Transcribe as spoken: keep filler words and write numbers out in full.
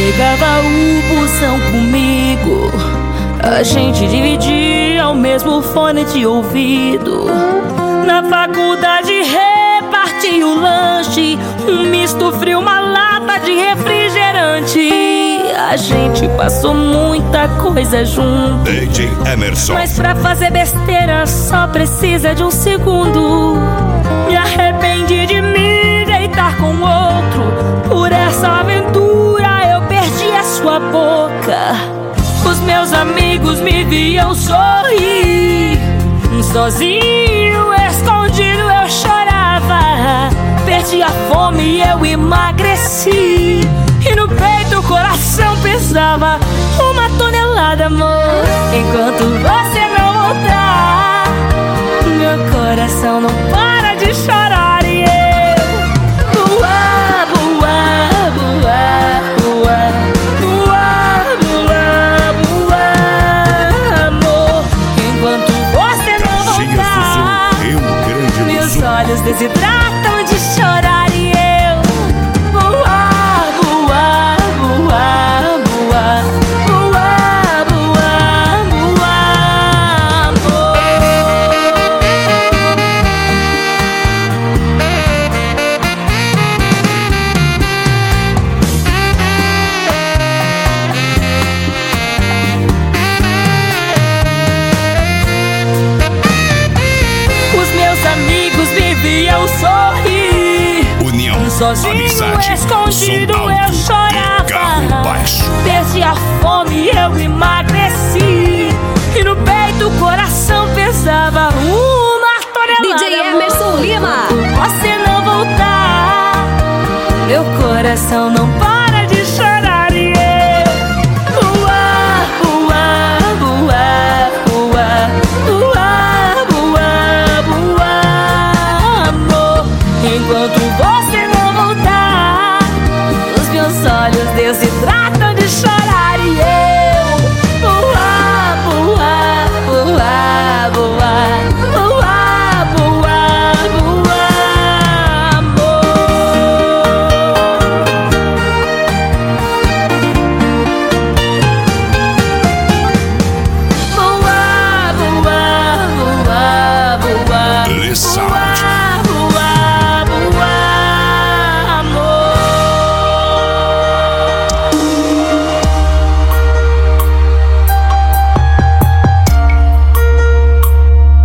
pegava o busão comigo, a gente dividia o mesmo fone de ouvido. Na faculdade repartia o lanche, um misto frio, uma lata de refrigerante. A gente passou muita coisa junto, D J Emerson. mas pra fazer besteira só precisa de um segundo. Me arrependi de me deitar com outro, por essa aventura eu perdi a sua boca. Os meus amigos me viam sorrir, sozinho, escondido eu chorava. Perdi a fome e eu emagreci, e no peito o coração pesava uma tonelada, amor. Enquanto você não voltar, meu coração não para de chorar. E eu voar, voar, voar, voar, voar, voar, voar, amor. Enquanto você não voltar, meus olhos desidratam de chorar. E eu voar, voar, voar, voar, voar, voar, voar, amor. Os meus amigos me viam sorrir, União, sozinho, amizade, escondido som alto eu chorava. e carro baixo. Perdi a fome e eu emagreci, e no peito o coração pesava uma tonelada. D J Emerson Lima. Você não voltar, meu coração não para de chorar. E eu voar, voar, voar, voar, voar, voar, voar, amor. Enquanto você não voltar, os meus olhos desidratam de chorar. E eu